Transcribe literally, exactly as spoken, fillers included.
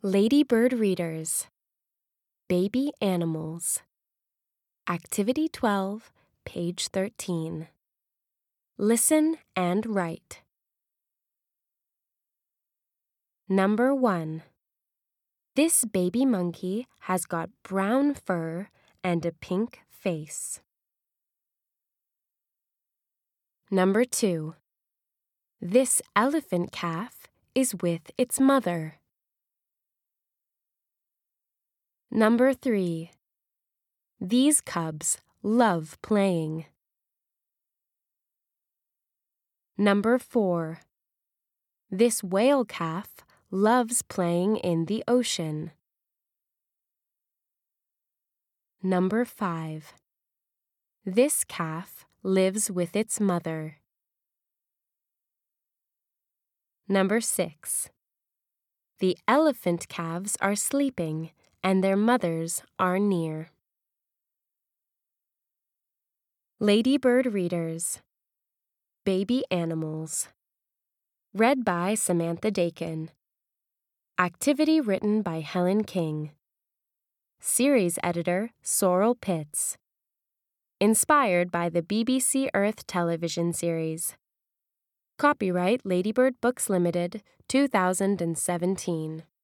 Ladybird Readers, Baby Animals. Activity twelve, page thirteen. Listen and write. Number one. This baby monkey has got brown fur and a pink face. Number two. This elephant calf is with its mother. Number three. These cubs love playing. Number four. This whale calf loves playing in the ocean. Number five. This calf lives with its mother. Number six. The elephant calves are sleeping and their mothers are near. Ladybird Readers, Baby Animals. Read by Samantha Dakin. Activity written by Helen King. Series editor Sorrel Pitts. Inspired by the B B C Earth television series. Copyright Ladybird Books Limited, two thousand seventeen.